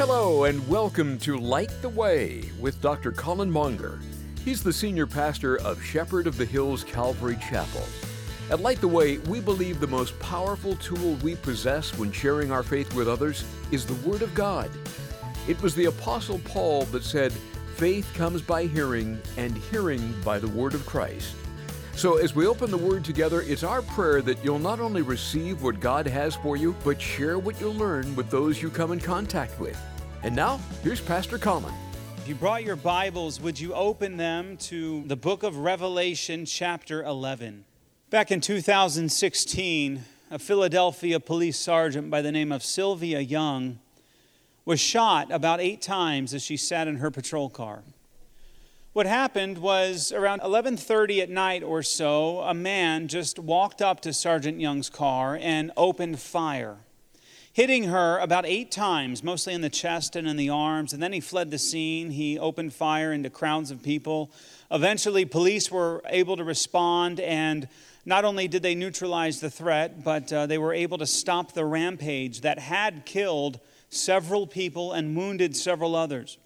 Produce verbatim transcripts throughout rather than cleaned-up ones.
Hello and welcome to Light the Way with Doctor Colin Monger. He's the senior pastor of Shepherd of the Hills Calvary Chapel. At Light the Way, we believe the most powerful tool we possess when sharing our faith with others is the Word of God. It was the Apostle Paul that said, "Faith comes by hearing, and hearing by the Word of Christ." So as we open the Word together, it's our prayer that you'll not only receive what God has for you, but share what you'll learn with those you come in contact with. And now, here's Pastor Colin. If you brought your Bibles, would you open them to the book of Revelation, chapter eleven? Back in two thousand sixteen, a Philadelphia police sergeant by the name of Sylvia Young was shot about eight times as she sat in her patrol car. What happened was around eleven thirty at night or so, a man just walked up to Sergeant Young's car and opened fire, hitting her about eight times, mostly in the chest and in the arms. And then he fled the scene. He opened fire into crowds of people. Eventually, police were able to respond, and not only did they neutralize the threat, but uh, they were able to stop the rampage that had killed several people and wounded several others.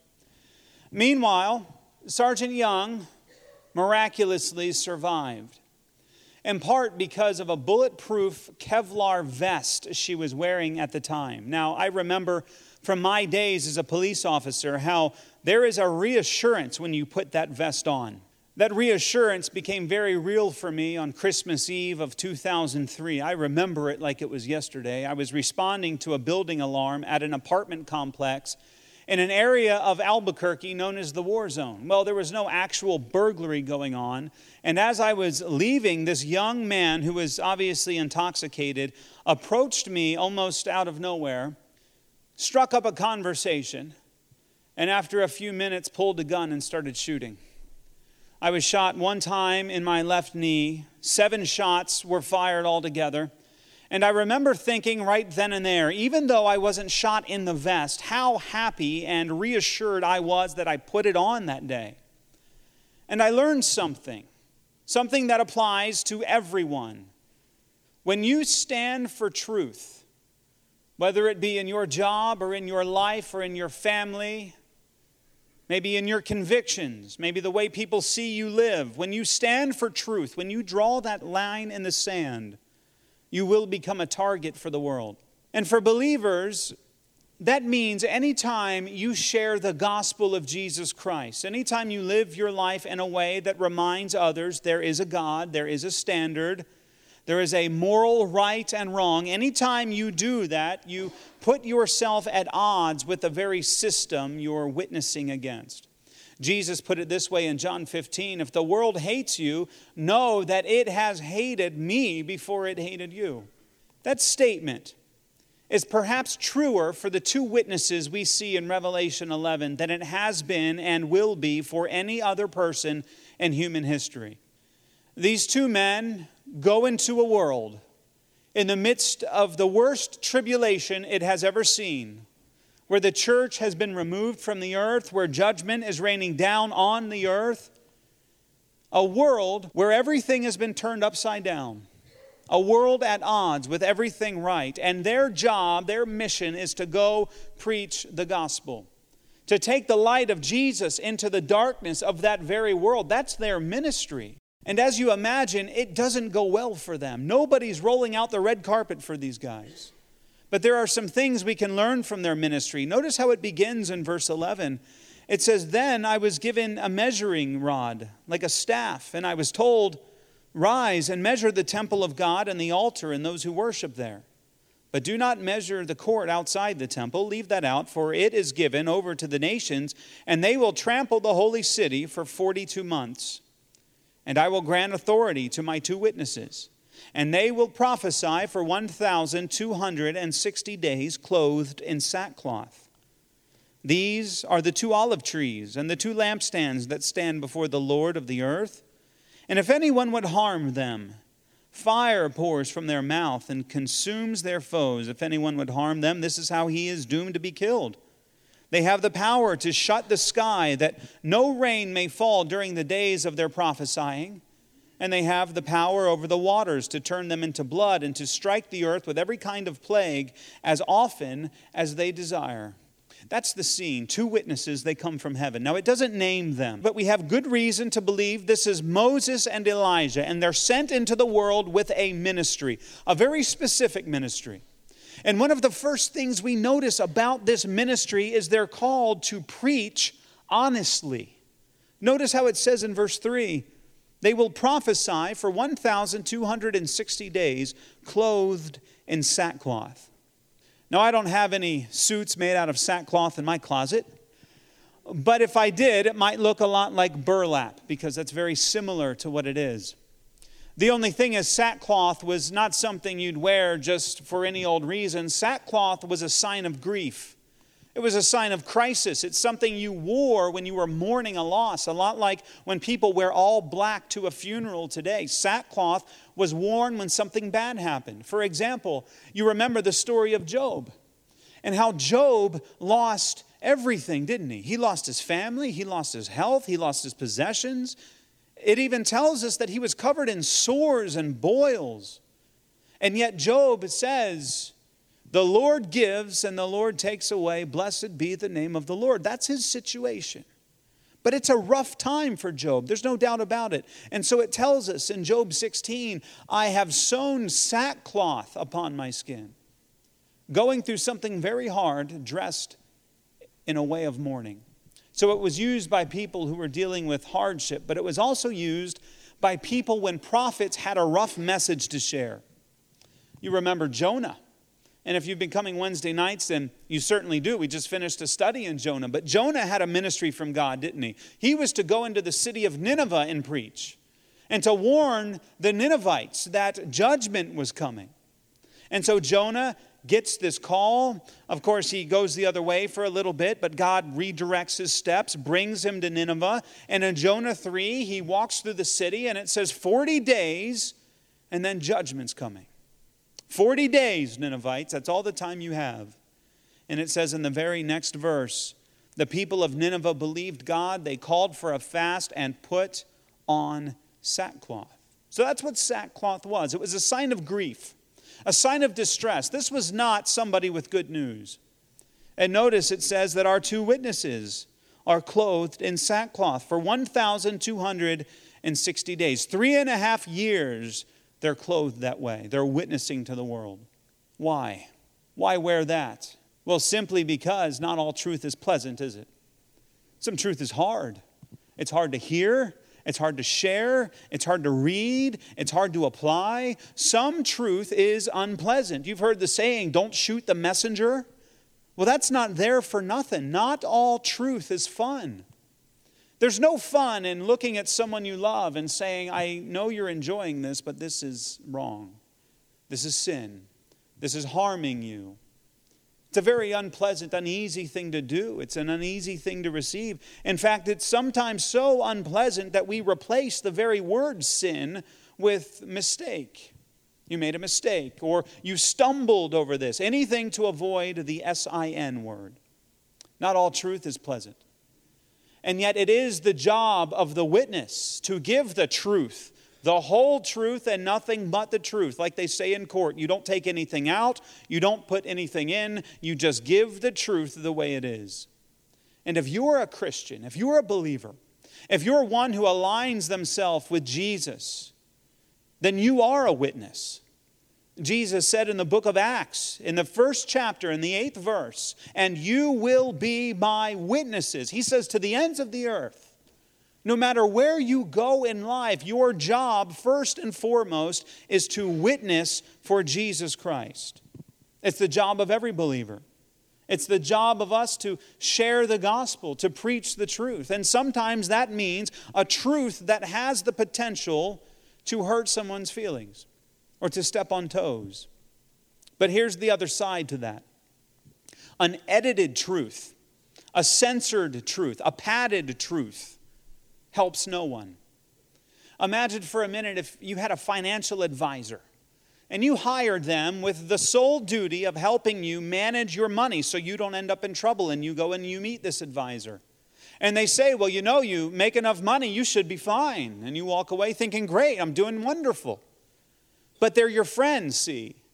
Meanwhile, Sergeant Young miraculously survived, in part because of a bulletproof Kevlar vest she was wearing at the time. Now, I remember from my days as a police officer how there is a reassurance when you put that vest on. That reassurance became very real for me on Christmas Eve of two thousand three. I remember it like it was yesterday. I was responding to a building alarm at an apartment complex in an area of Albuquerque known as the War Zone. Well, there was no actual burglary going on. And as I was leaving, this young man who was obviously intoxicated approached me almost out of nowhere, struck up a conversation, and after a few minutes pulled a gun and started shooting. I was shot one time in my left knee. Seven shots were fired altogether. And I remember thinking right then and there, even though I wasn't shot in the vest, how happy and reassured I was that I put it on that day. And I learned something, something that applies to everyone. When you stand for truth, whether it be in your job or in your life or in your family, maybe in your convictions, maybe the way people see you live, when you stand for truth, when you draw that line in the sand, you will become a target for the world. And for believers, that means anytime you share the gospel of Jesus Christ, anytime you live your life in a way that reminds others there is a God, there is a standard, there is a moral right and wrong, anytime you do that, you put yourself at odds with the very system you're witnessing against. Jesus put it this way in John fifteen, "If the world hates you, know that it has hated me before it hated you." That statement is perhaps truer for the two witnesses we see in Revelation eleven than it has been and will be for any other person in human history. These two men go into a world in the midst of the worst tribulation it has ever seen, where the church has been removed from the earth, where judgment is raining down on the earth, a world where everything has been turned upside down, a world at odds with everything right, and their job, their mission is to go preach the gospel, to take the light of Jesus into the darkness of that very world. That's their ministry. And as you imagine, it doesn't go well for them. Nobody's rolling out the red carpet for these guys. But there are some things we can learn from their ministry. Notice how it begins in verse eleven. It says, "Then I was given a measuring rod, like a staff, and I was told, 'Rise and measure the temple of God and the altar and those who worship there. But do not measure the court outside the temple. Leave that out, for it is given over to the nations, and they will trample the holy city for forty-two months. And I will grant authority to my two witnesses, and they will prophesy for one thousand two hundred sixty days clothed in sackcloth. These are the two olive trees and the two lampstands that stand before the Lord of the earth. And if anyone would harm them, fire pours from their mouth and consumes their foes. If anyone would harm them, this is how he is doomed to be killed. They have the power to shut the sky that no rain may fall during the days of their prophesying. And they have the power over the waters to turn them into blood and to strike the earth with every kind of plague as often as they desire. That's the scene. Two witnesses, they come from heaven. Now, it doesn't name them, but we have good reason to believe this is Moses and Elijah, and they're sent into the world with a ministry, a very specific ministry. And one of the first things we notice about this ministry is they're called to preach honestly. Notice how it says in verse three, they will prophesy for one thousand two hundred sixty days, clothed in sackcloth. Now, I don't have any suits made out of sackcloth in my closet, but if I did, it might look a lot like burlap, because that's very similar to what it is. The only thing is, sackcloth was not something you'd wear just for any old reason. Sackcloth was a sign of grief. It was a sign of crisis. It's something you wore when you were mourning a loss, a lot like when people wear all black to a funeral today. Sackcloth was worn when something bad happened. For example, you remember the story of Job and how Job lost everything, didn't he? He lost his family, he lost his health, he lost his possessions. It even tells us that he was covered in sores and boils. And yet Job says, the Lord gives and the Lord takes away. Blessed be the name of the Lord. That's his situation. But it's a rough time for Job. There's no doubt about it. And so it tells us in Job sixteen, I have sewn sackcloth upon my skin. Going through something very hard, dressed in a way of mourning. So it was used by people who were dealing with hardship, but it was also used by people when prophets had a rough message to share. You remember Jonah. And if you've been coming Wednesday nights, then you certainly do. We just finished a study in Jonah. But Jonah had a ministry from God, didn't he? He was to go into the city of Nineveh and preach, and to warn the Ninevites that judgment was coming. And so Jonah gets this call. Of course, he goes the other way for a little bit, but God redirects his steps, brings him to Nineveh. And in Jonah three, he walks through the city, and it says forty days, and then judgment's coming. forty days, Ninevites, that's all the time you have. And it says in the very next verse, the people of Nineveh believed God. They called for a fast and put on sackcloth. So that's what sackcloth was. It was a sign of grief, a sign of distress. This was not somebody with good news. And notice it says that our two witnesses are clothed in sackcloth for one thousand two hundred sixty days. Three and a half years they're clothed that way. They're witnessing to the world. Why? Why wear that? Well, simply because not all truth is pleasant, is it? Some truth is hard. It's hard to hear. It's hard to share. It's hard to read. It's hard to apply. Some truth is unpleasant. You've heard the saying, don't shoot the messenger. Well, that's not there for nothing. Not all truth is fun. There's no fun in looking at someone you love and saying, I know you're enjoying this, but this is wrong. This is sin. This is harming you. It's a very unpleasant, uneasy thing to do. It's an uneasy thing to receive. In fact, it's sometimes so unpleasant that we replace the very word sin with mistake. You made a mistake, or you stumbled over this. Anything to avoid the S I N word. Not all truth is pleasant. And yet it is the job of the witness to give the truth, the whole truth and nothing but the truth. Like they say in court, you don't take anything out, you don't put anything in, you just give the truth the way it is. And if you're a Christian, if you're a believer, if you're one who aligns themselves with Jesus, then you are a witness. Jesus said in the book of Acts, in the first chapter, in the eighth verse, and you will be my witnesses. He says to the ends of the earth. No matter where you go in life, your job, first and foremost, is to witness for Jesus Christ. It's the job of every believer. It's the job of us to share the gospel, to preach the truth. And sometimes that means a truth that has the potential to hurt someone's feelings or to step on toes. But here's the other side to that. An edited truth, a censored truth, a padded truth helps no one. Imagine for a minute if you had a financial advisor and you hired them with the sole duty of helping you manage your money so you don't end up in trouble, and you go and you meet this advisor. And they say, well, you know, you make enough money, you should be fine. And you walk away thinking, great, I'm doing wonderful. But they're your friends, see.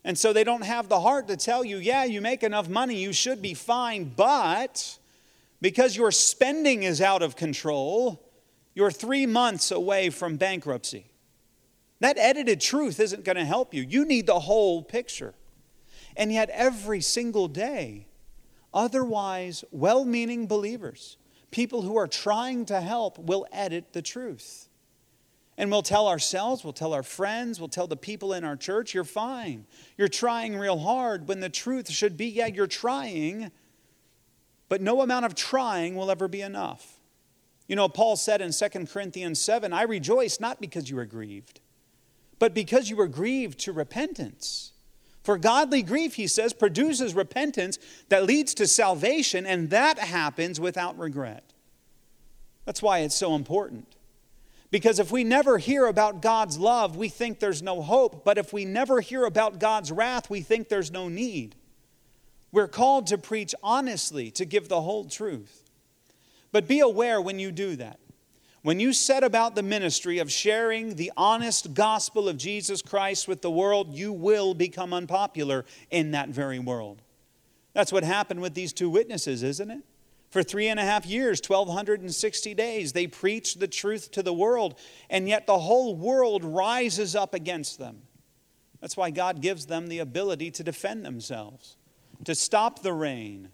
And so they don't have the heart to tell you, yeah, you make enough money, you should be fine, but because your spending is out of control, you're three months away from bankruptcy. That edited truth isn't going to help you. You need the whole picture. And yet every single day, otherwise well-meaning believers, people who are trying to help, will edit the truth. And we'll tell ourselves, we'll tell our friends, we'll tell the people in our church, you're fine. You're trying real hard, when the truth should be, yeah, you're trying, but no amount of trying will ever be enough. You know, Paul said in Second Corinthians seven, I rejoice not because you are grieved, but because you were grieved to repentance. For godly grief, he says, produces repentance that leads to salvation, and that happens without regret. That's why it's so important. Because if we never hear about God's love, we think there's no hope. But if we never hear about God's wrath, we think there's no need. We're called to preach honestly, to give the whole truth. But be aware when you do that. When you set about the ministry of sharing the honest gospel of Jesus Christ with the world, you will become unpopular in that very world. That's what happened with these two witnesses, isn't it? For three and a half years, twelve sixty days, they preached the truth to the world, and yet the whole world rises up against them. That's why God gives them the ability to defend themselves, to stop the rain,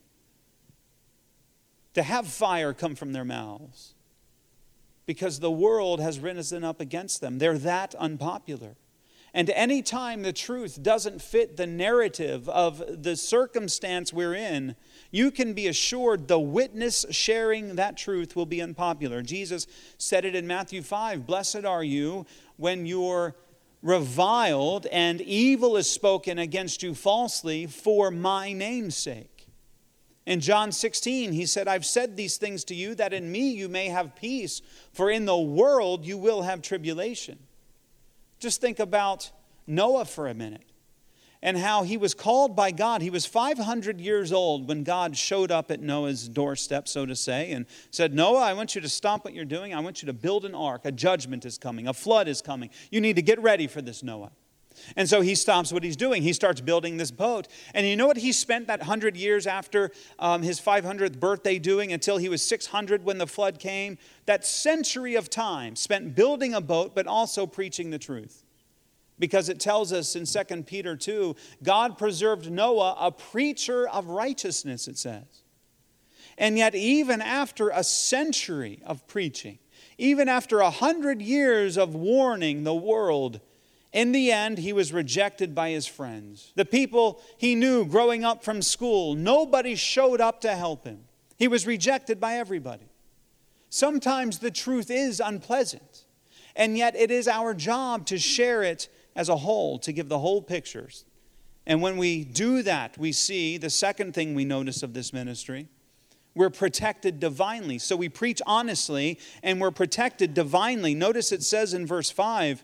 to have fire come from their mouths. Because the world has risen up against them. They're that unpopular. And any time the truth doesn't fit the narrative of the circumstance we're in, you can be assured the witness sharing that truth will be unpopular. Jesus said it in Matthew five, blessed are you when you're reviled and evil is spoken against you falsely for my name's sake. In John sixteen, he said, I've said these things to you that in me you may have peace, for in the world you will have tribulation. Just think about Noah for a minute and how he was called by God. He was five hundred years old when God showed up at Noah's doorstep, so to say, and said, Noah, I want you to stop what you're doing. I want you to build an ark. A judgment is coming. A flood is coming. You need to get ready for this, Noah. And so he stops what he's doing. He starts building this boat. And you know what he spent that hundred years after um, his five hundredth birthday doing until he was six hundred when the flood came? That century of time spent building a boat, but also preaching the truth. Because it tells us in Second Peter two, God preserved Noah a preacher of righteousness, it says. And yet even after a century of preaching, even after a hundred years of warning the world, in the end, he was rejected by his friends. The people he knew growing up from school, nobody showed up to help him. He was rejected by everybody. Sometimes the truth is unpleasant, and yet it is our job to share it as a whole, to give the whole pictures. And when we do that, we see the second thing we notice of this ministry. We're protected divinely. So we preach honestly, and we're protected divinely. Notice it says in verse five,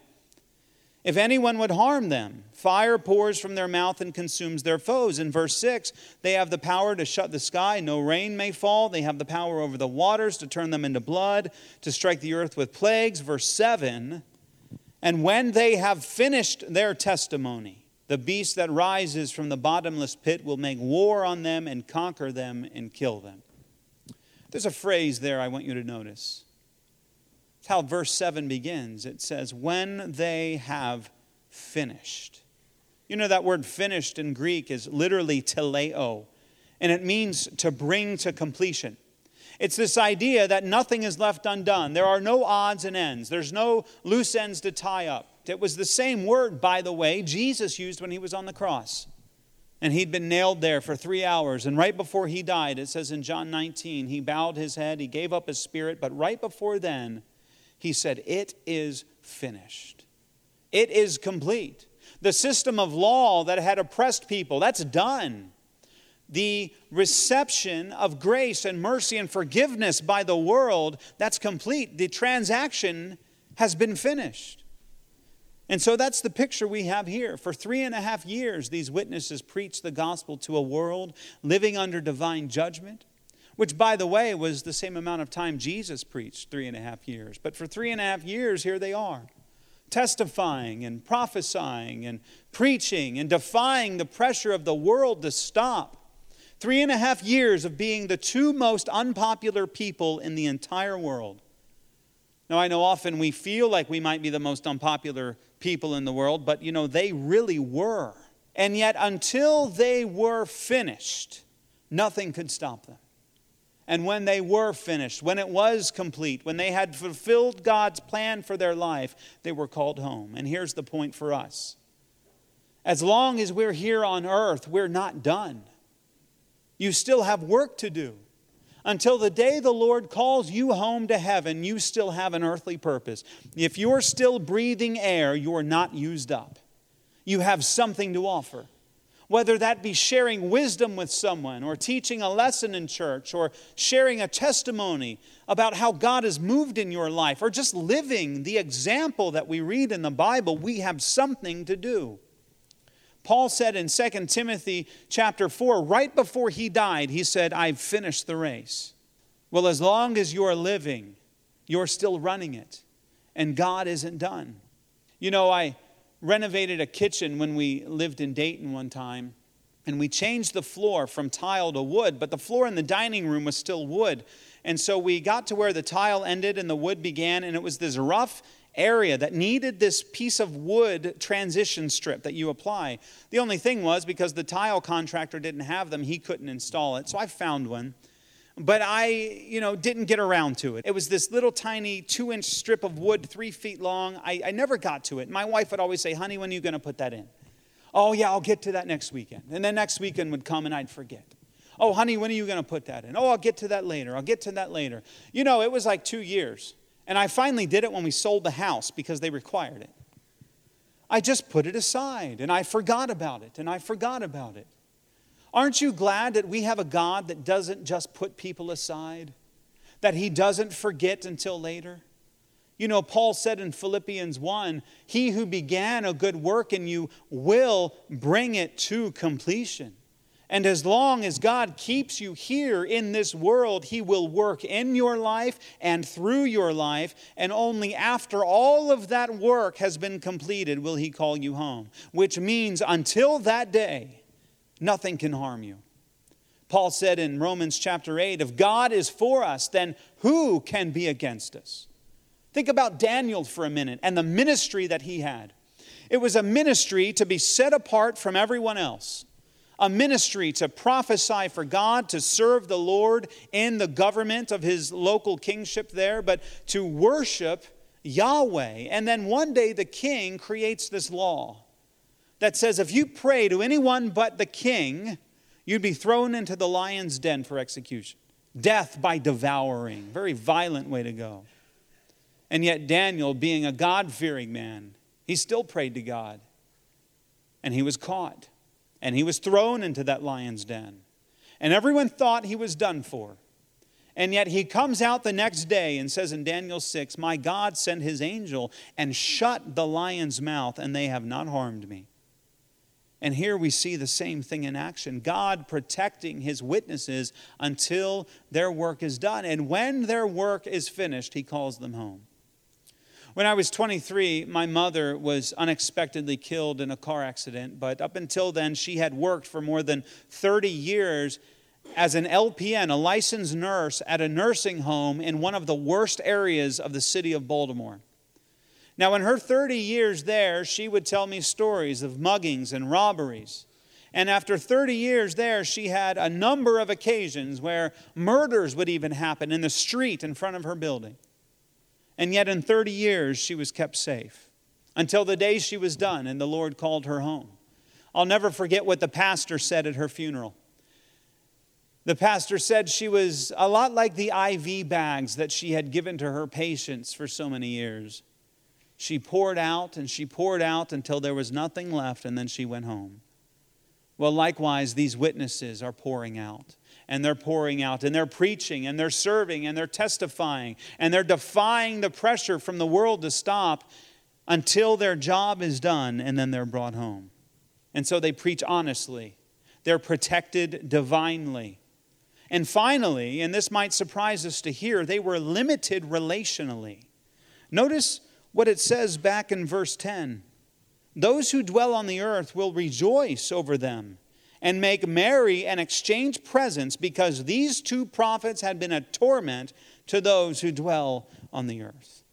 if anyone would harm them, fire pours from their mouth and consumes their foes. In verse six, they have the power to shut the sky, no rain may fall. They have the power over the waters to turn them into blood, to strike the earth with plagues. Verse seven, and when they have finished their testimony, the beast that rises from the bottomless pit will make war on them and conquer them and kill them. There's a phrase there I want you to notice. It's how verse seven begins. It says, when they have finished. You know that word finished in Greek is literally teleo, and it means to bring to completion. It's this idea that nothing is left undone. There are no odds and ends. There's no loose ends to tie up. It was the same word, by the way, Jesus used when he was on the cross. And he'd been nailed there for three hours. And right before he died, it says in John nineteen, he bowed his head, he gave up his spirit. But right before then, he said, it is finished. It is complete. The system of law that had oppressed people, that's done. The reception of grace and mercy and forgiveness by the world, that's complete. The transaction has been finished. And so that's the picture we have here. For three and a half years, these witnesses preached the gospel to a world living under divine judgment, which, by the way, was the same amount of time Jesus preached, three and a half years. But for three and a half years, here they are, testifying and prophesying and preaching and defying the pressure of the world to stop. Three and a half years of being the two most unpopular people in the entire world. Now, I know often we feel like we might be the most unpopular people in the world, but you know, they really were. And yet, until they were finished, nothing could stop them. And when they were finished, when it was complete, when they had fulfilled God's plan for their life, they were called home. And here's the point for us. As long as we're here on earth, we're not done. You still have work to do. Until the day the Lord calls you home to heaven, you still have an earthly purpose. If you're still breathing air, you're not used up. You have something to offer. Whether that be sharing wisdom with someone, or teaching a lesson in church, or sharing a testimony about how God has moved in your life, or just living the example that we read in the Bible, we have something to do. Paul said in Second Timothy chapter four, right before he died, he said, I've finished the race. Well, as long as you're living, you're still running it. And God isn't done. You know, I renovated a kitchen when we lived in Dayton one time. And we changed the floor from tile to wood. But the floor in the dining room was still wood. And so we got to where the tile ended and the wood began. And it was this rough area that needed this piece of wood transition strip that you apply. The only thing was, because the tile contractor didn't have them, he couldn't install it. So I found one. But I, you know, didn't get around to it. It was this little tiny two-inch strip of wood, three feet long. I, I never got to it. My wife would always say, honey, when are you going to put that in? Oh, yeah, I'll get to that next weekend. And then next weekend would come and I'd forget. Oh, honey, when are you going to put that in? Oh, I'll get to that later. I'll get to that later. You know, it was like two years. And I finally did it when we sold the house because they required it. I just put it aside and I forgot about it and I forgot about it. Aren't you glad that we have a God that doesn't just put people aside? That He doesn't forget until later? You know, Paul said in Philippians one, He who began a good work in you will bring it to completion. And as long as God keeps you here in this world, He will work in your life and through your life. And only after all of that work has been completed will He call you home. Which means until that day, nothing can harm you. Paul said in Romans chapter eight, if God is for us, then who can be against us? Think about Daniel for a minute and the ministry that he had. It was a ministry to be set apart from everyone else. A ministry to prophesy for God, to serve the Lord in the government of his local kingship there, but to worship Yahweh. And then one day the king creates this law that says if you pray to anyone but the king, you'd be thrown into the lion's den for execution. Death by devouring. Very violent way to go. And yet Daniel, being a God-fearing man, he still prayed to God. And he was caught. And he was thrown into that lion's den. And everyone thought he was done for. And yet he comes out the next day and says in Daniel six, my God sent his angel and shut the lion's mouth, and they have not harmed me. And here we see the same thing in action. God protecting his witnesses until their work is done. And when their work is finished, he calls them home. When I was twenty-three, my mother was unexpectedly killed in a car accident. But up until then, she had worked for more than thirty years as an L P N, a licensed nurse at a nursing home in one of the worst areas of the city of Baltimore. Now, in her thirty years there, she would tell me stories of muggings and robberies. And after thirty years there, she had a number of occasions where murders would even happen in the street in front of her building. And yet in thirty years, she was kept safe until the day she was done and the Lord called her home. I'll never forget what the pastor said at her funeral. The pastor said she was a lot like the I V bags that she had given to her patients for so many years. She poured out and she poured out until there was nothing left, and then she went home. Well, likewise, these witnesses are pouring out. And they're pouring out, and they're preaching, and they're serving, and they're testifying, and they're defying the pressure from the world to stop until their job is done, and then they're brought home. And so they preach honestly. They're protected divinely. And finally, and this might surprise us to hear, they were limited relationally. Notice what it says back in verse ten. Those who dwell on the earth will rejoice over them and make merry and exchange presents, because these two prophets had been a torment to those who dwell on the earth.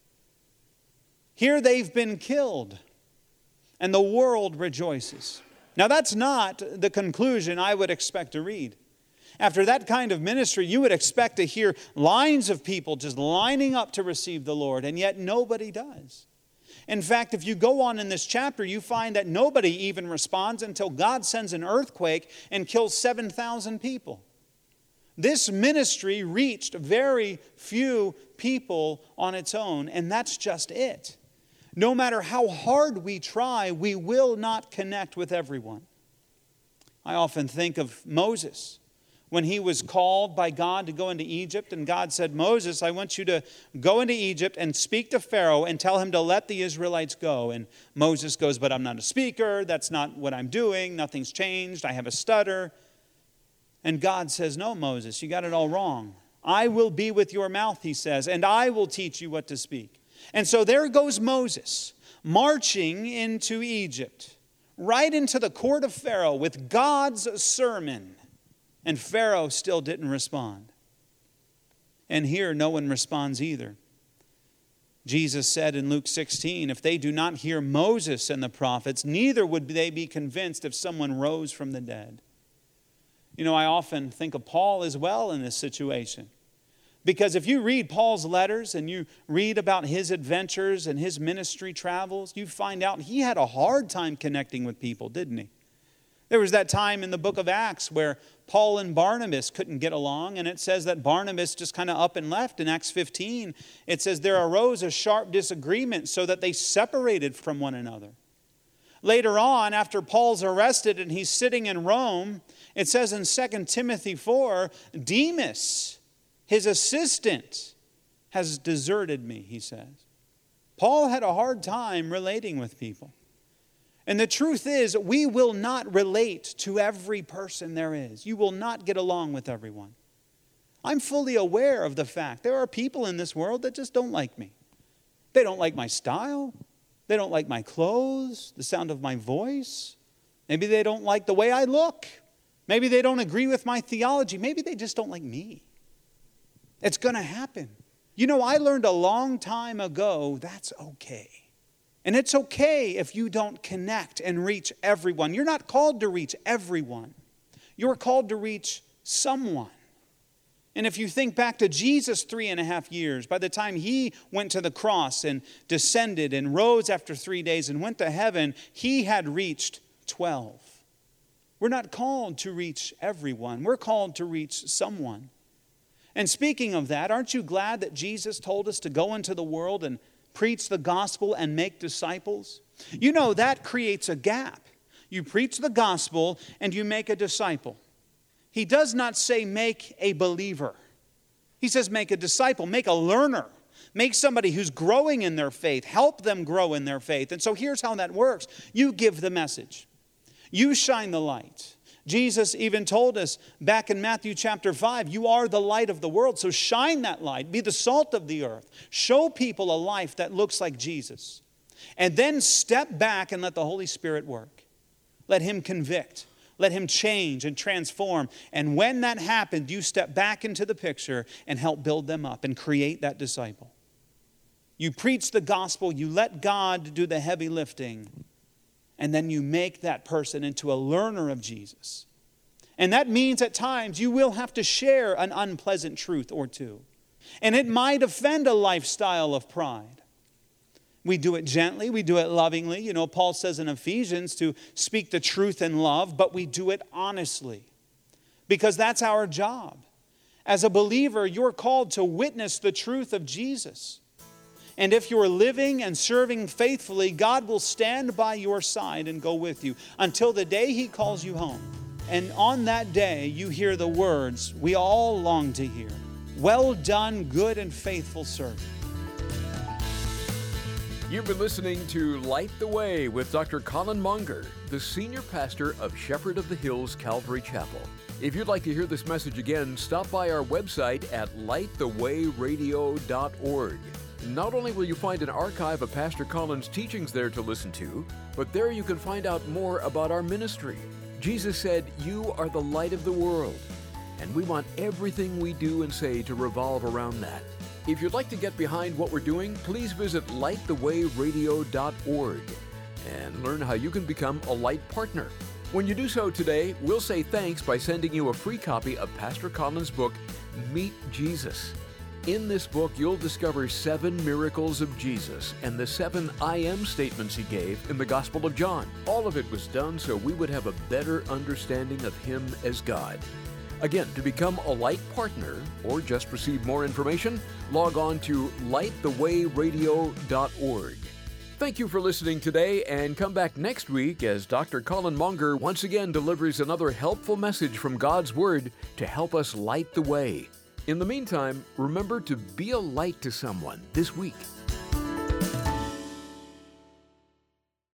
Here they've been killed, and the world rejoices. Now that's not the conclusion I would expect to read. After that kind of ministry, you would expect to hear lines of people just lining up to receive the Lord, and yet nobody does. In fact, if you go on in this chapter, you find that nobody even responds until God sends an earthquake and kills seven thousand people. This ministry reached very few people on its own, and that's just it. No matter how hard we try, we will not connect with everyone. I often think of Moses. When he was called by God to go into Egypt, and God said, Moses, I want you to go into Egypt and speak to Pharaoh and tell him to let the Israelites go. And Moses goes, but I'm not a speaker. That's not what I'm doing. Nothing's changed. I have a stutter. And God says, no, Moses, you got it all wrong. I will be with your mouth, he says, and I will teach you what to speak. And so there goes Moses, marching into Egypt, right into the court of Pharaoh with God's sermon. And Pharaoh still didn't respond. And here no one responds either. Jesus said in Luke sixteen, if they do not hear Moses and the prophets, neither would they be convinced if someone rose from the dead. You know, I often think of Paul as well in this situation. Because if you read Paul's letters and you read about his adventures and his ministry travels, you find out he had a hard time connecting with people, didn't he? There was that time in the book of Acts where Paul and Barnabas couldn't get along, and it says that Barnabas just kind of up and left. In Acts fifteen, it says there arose a sharp disagreement so that they separated from one another. Later on, after Paul's arrested and he's sitting in Rome, it says in Second Timothy four, Demas, his assistant, has deserted me, he says. Paul had a hard time relating with people. And the truth is, we will not relate to every person there is. You will not get along with everyone. I'm fully aware of the fact there are people in this world that just don't like me. They don't like my style. They don't like my clothes, the sound of my voice. Maybe they don't like the way I look. Maybe they don't agree with my theology. Maybe they just don't like me. It's going to happen. You know, I learned a long time ago that's okay. And it's okay if you don't connect and reach everyone. You're not called to reach everyone. You're called to reach someone. And if you think back to Jesus' three and a half years, by the time he went to the cross and descended and rose after three days and went to heaven, he had reached twelve. We're not called to reach everyone. We're called to reach someone. And speaking of that, aren't you glad that Jesus told us to go into the world and preach the gospel and make disciples? You know, that creates a gap. You preach the gospel and you make a disciple. He does not say make a believer. He says make a disciple, make a learner. Make somebody who's growing in their faith. Help them grow in their faith. And so here's how that works. You give the message. You shine the light. Jesus even told us back in Matthew chapter five, you are the light of the world. So shine that light. Be the salt of the earth. Show people a life that looks like Jesus. And then step back and let the Holy Spirit work. Let him convict. Let him change and transform. And when that happens, you step back into the picture and help build them up and create that disciple. You preach the gospel. You let God do the heavy lifting. And then you make that person into a learner of Jesus. And that means at times you will have to share an unpleasant truth or two. And it might offend a lifestyle of pride. We do it gently, we do it lovingly. You know, Paul says in Ephesians to speak the truth in love, but we do it honestly. Because that's our job. As a believer, you're called to witness the truth of Jesus. And if you're living and serving faithfully, God will stand by your side and go with you until the day he calls you home. And on that day, you hear the words we all long to hear. Well done, good and faithful servant. You've been listening to Light the Way with Doctor Colin Monger, the senior pastor of Shepherd of the Hills Calvary Chapel. If you'd like to hear this message again, stop by our website at light the way radio dot org. Not only will you find an archive of Pastor Colin's teachings there to listen to, but there you can find out more about our ministry. Jesus said, "You are the light of the world," and we want everything we do and say to revolve around that. If you'd like to get behind what we're doing, please visit light the way radio dot org and learn how you can become a Light Partner. When you do so today, we'll say thanks by sending you a free copy of Pastor Colin's book, Meet Jesus. In this book, you'll discover seven miracles of Jesus and the seven I am statements he gave in the Gospel of John. All of it was done so we would have a better understanding of him as God. Again, to become a Light Partner or just receive more information, log on to light the way radio dot org. Thank you for listening today, and come back next week as Doctor Colin Monger once again delivers another helpful message from God's Word to help us light the way. In the meantime, remember to be a light to someone this week.